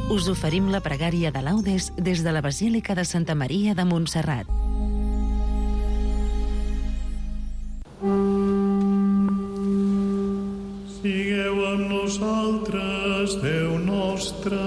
us oferim la pregària de laudes des de la Basílica de Santa Maria de Montserrat. Sigueu amb nosaltres, Déu nostre.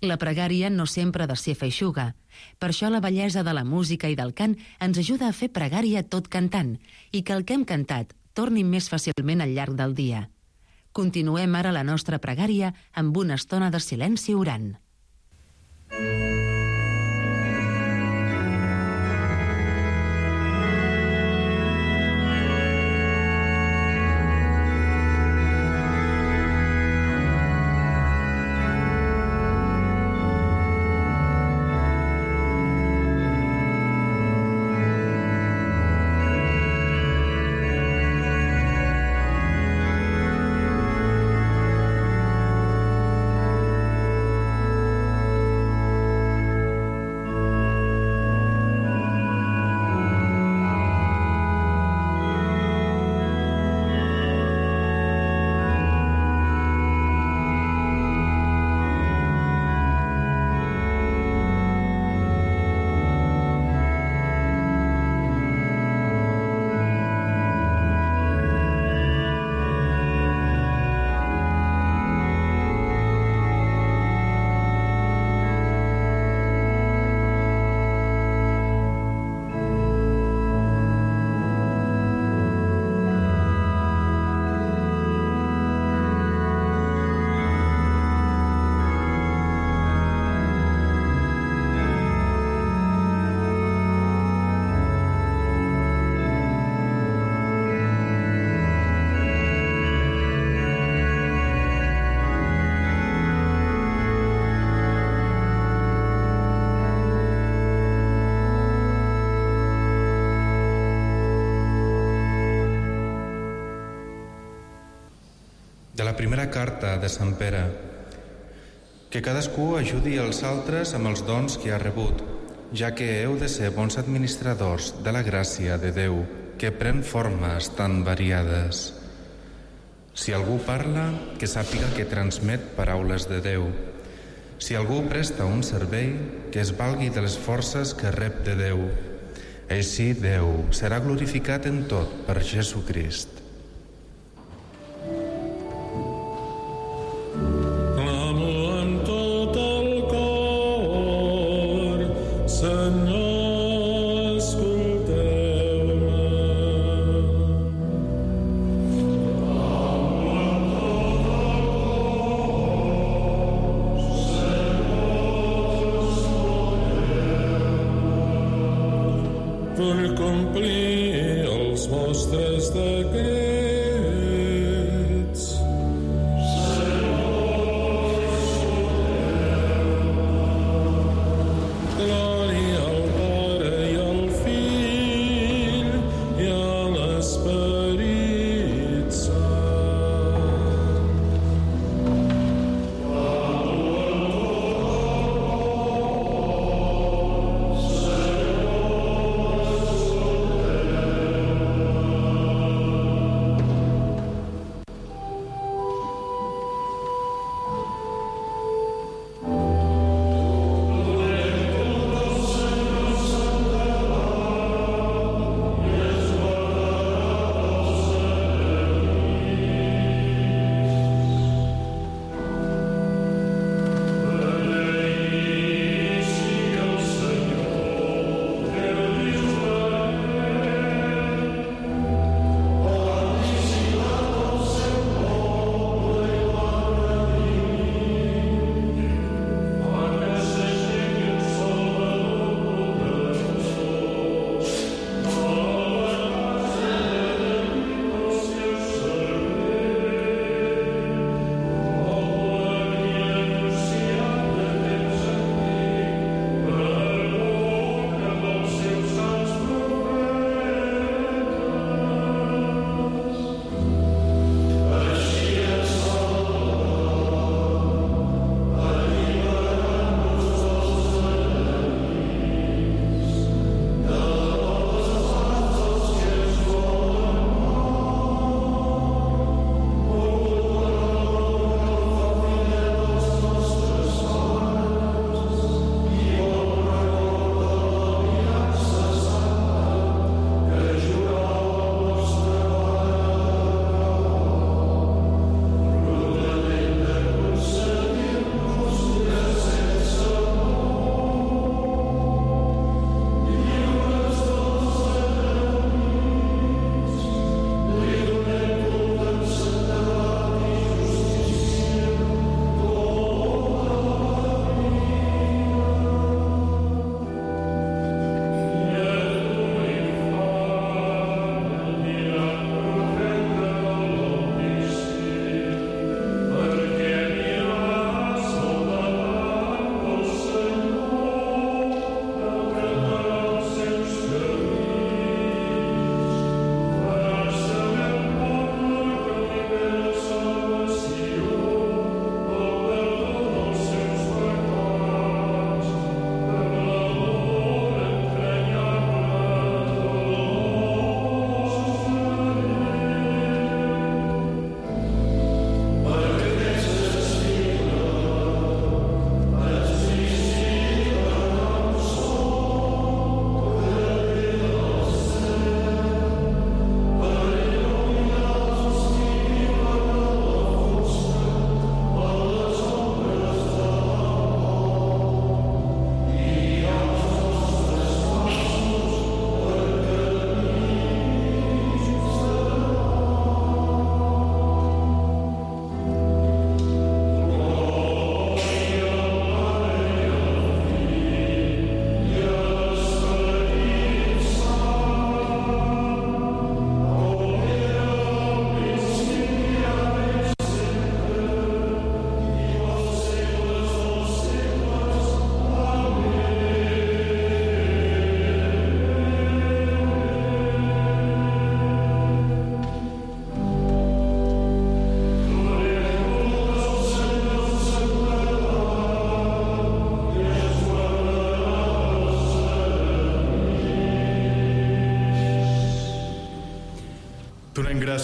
La pregària no sempre ha de ser feixuga. Per això la bellesa de la música i del cant ens ajuda a fer pregària tot cantant i que el que hem cantat torni més fàcilment al llarg del dia. Continuem ara la nostra pregària amb una estona de silenci orant. De la primera carta de Sant Pere. Que cadascú ajudi els altres amb els dons que ha rebut, ja que heu de ser bons administradors de la gràcia de Déu, que pren formes tan variades. Si algú parla, que sàpiga que transmet paraules de Déu. Si algú presta un servei, que es valgui de les forces que rep de Déu. Així Déu serà glorificat en tot per Jesucrist. Per complir els vostres decrets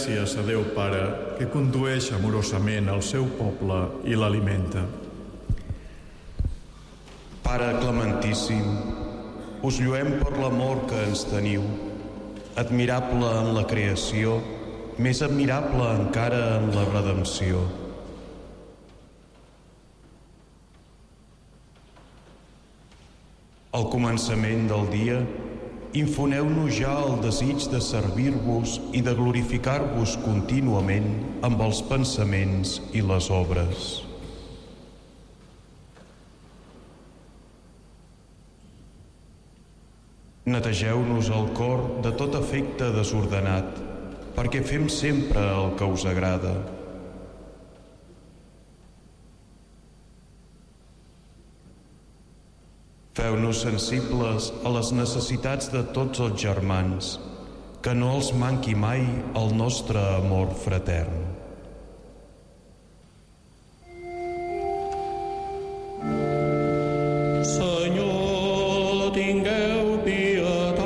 gràcies a Déu Pare, que condueix amorosament el seu poble i l'alimenta. Pare clementíssim, us lluem per l'amor que ens teniu, admirable en la creació, més admirable encara en la redempció. Al començament del dia, infoneu-nos ja el desig de servir-vos i de glorificar-vos contínuament amb els pensaments i les obres. Netegeu-nos el cor de tot afecte desordenat, perquè fem sempre el que us agrada. Feu-nos sensibles a les necessitats de tots els germans, que no els manqui mai el nostre amor fratern. Senyor, tingueu pietat.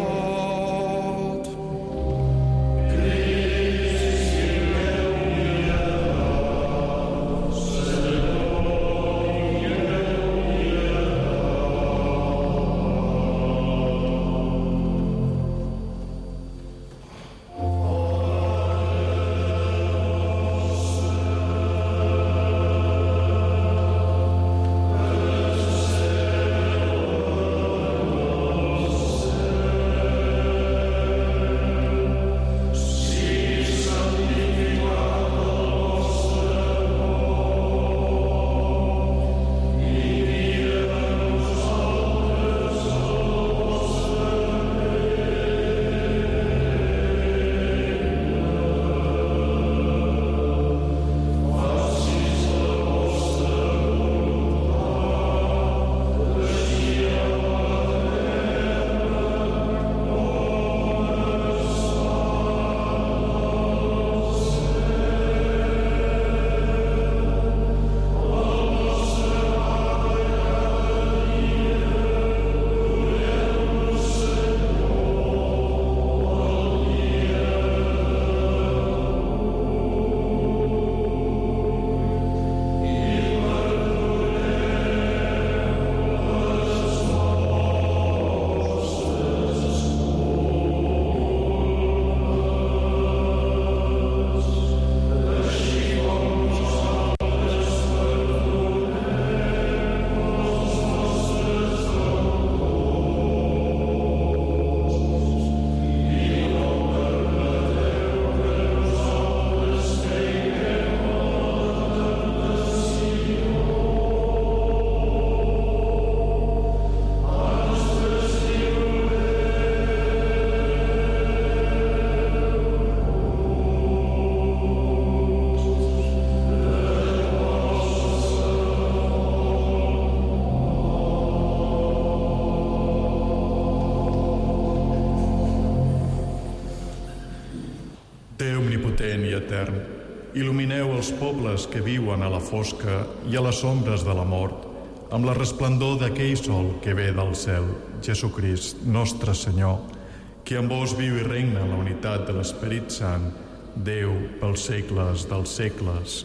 omnipotent i etern, il·lumineu els pobles que viuen a la fosca i a les ombres de la mort, amb la resplendor d'aquell sol que ve del cel, Jesucrist, nostre Senyor, que amb vos viu i regna en la unitat de l'Esperit Sant, Déu pels segles dels segles.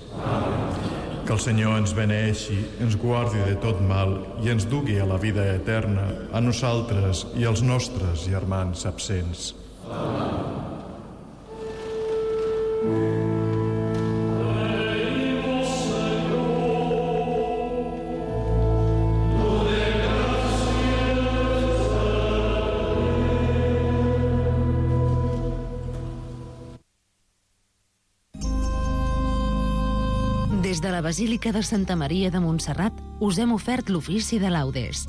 Amén. Que el Senyor ens beneeixi, ens guardi de tot mal i ens dugui a la vida eterna, a nosaltres i als nostres germans absents. Amén. Des de la Basílica de Santa Maria de Montserrat us hem ofert l'ofici de laudes.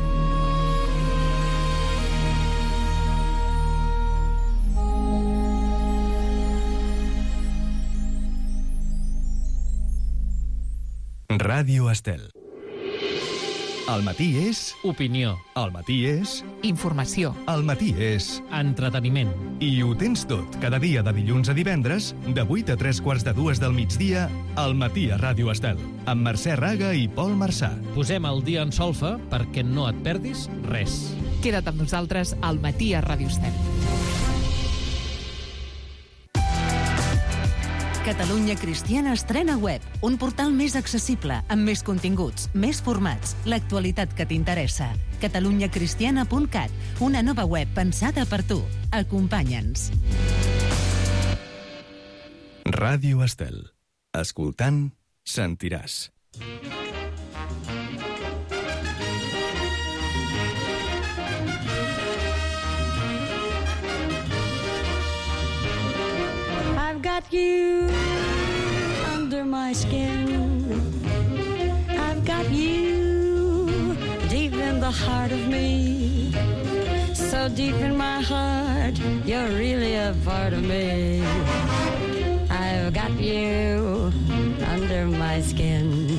Ràdio Estel. Al matí és... Opinió. Al matí és... Informació. Al matí és... Entreteniment. I ho tens tot, cada dia de dilluns a divendres, de 8 a 3:45 del migdia, al matí a Ràdio Estel, amb Mercè Raga i Pol Marçà. Posem el dia en solfa perquè no et perdis res. Queda't amb nosaltres al matí a Ràdio Estel. Catalunya Cristiana estrena web, un portal més accessible, amb més continguts, més formats, l'actualitat que t'interessa. catalunyacristiana.cat, una nova web pensada per tu. Acompanya'ns. Ràdio Estel. Escoltant, sentiràs. I've got you under my skin. I've got you deep in the heart of me. So deep in my heart, you're really a part of me. I've got you under my skin.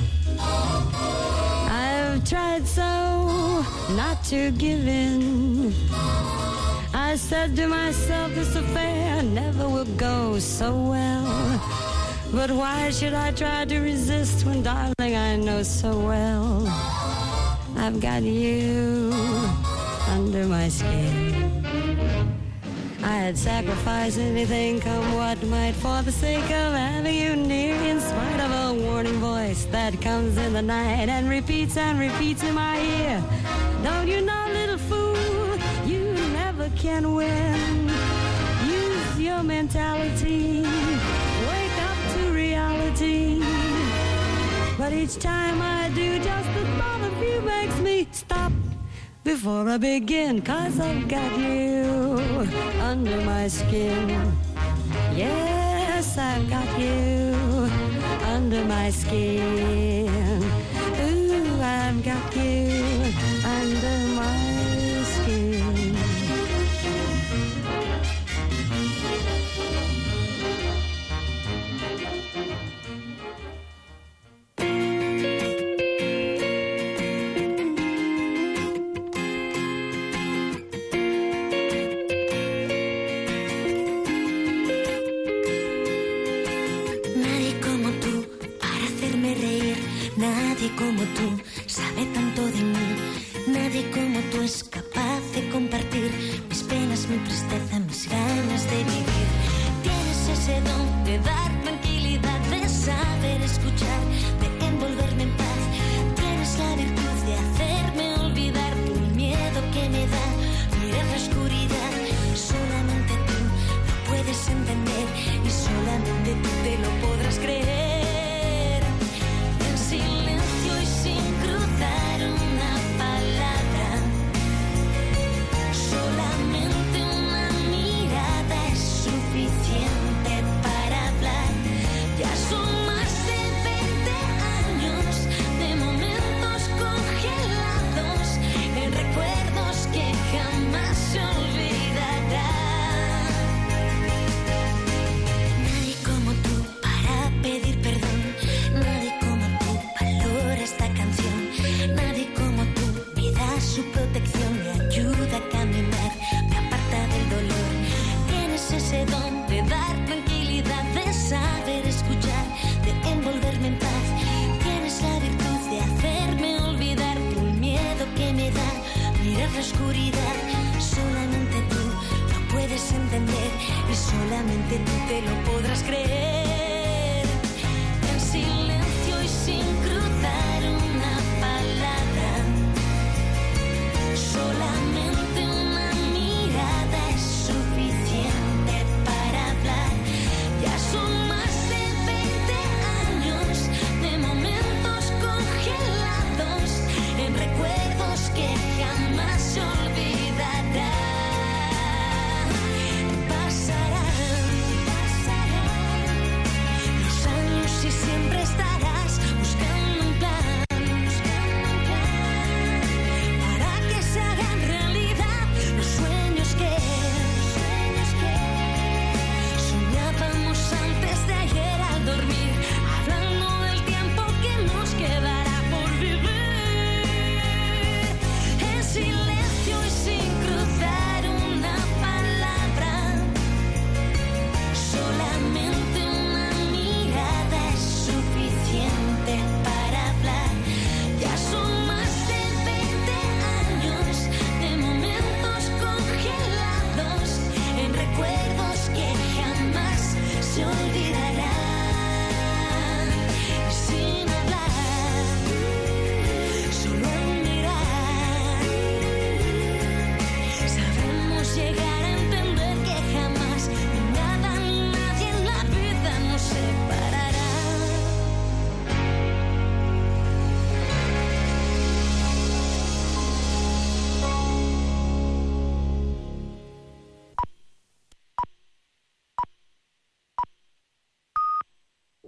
I've tried so not to give in. I said to myself, this affair never will go so well. But why should I try to resist when, darling, I know so well I've got you under my skin. I'd sacrifice anything, come what might, for the sake of having you near, in spite of a warning voice that comes in the night and repeats in my ear. Don't you know, little fool, you never can win. Use your mentality, wake up to reality. But each time I do, just the thought of you makes me stop before I begin, 'cause I've got you under my skin. Yes, I've got you under my skin. Ooh, I've got you under my skin. Nadie como tú sabe tanto de mí. Nadie como tú es capaz de compartir mis penas, mi tristeza, mis ganas de vivir. Tienes ese don de dar tranquilidad, de saber escuchar, de envolverme en paz. Tienes la virtud de hacerme olvidar el miedo que me da. Mira la oscuridad, solamente tú lo puedes entender y solamente tú te lo podrás creer. Silencio y sin cruzar una palabra, solamente una mirada es suficiente para hablar. Ya son más de 20 años de momentos congelados en recuerdos que jamás se olvidarán. Nadie como tú para pedir perdón, nadie como esta canción, nadie como tú me da su protección, me ayuda a caminar, me aparta del dolor. Tienes ese don de dar tranquilidad, de saber escuchar, de envolverme en paz. Tienes la virtud de hacerme olvidar el miedo que me da. Mirar la oscuridad, solamente tú lo puedes entender y solamente tú te lo podrás creer.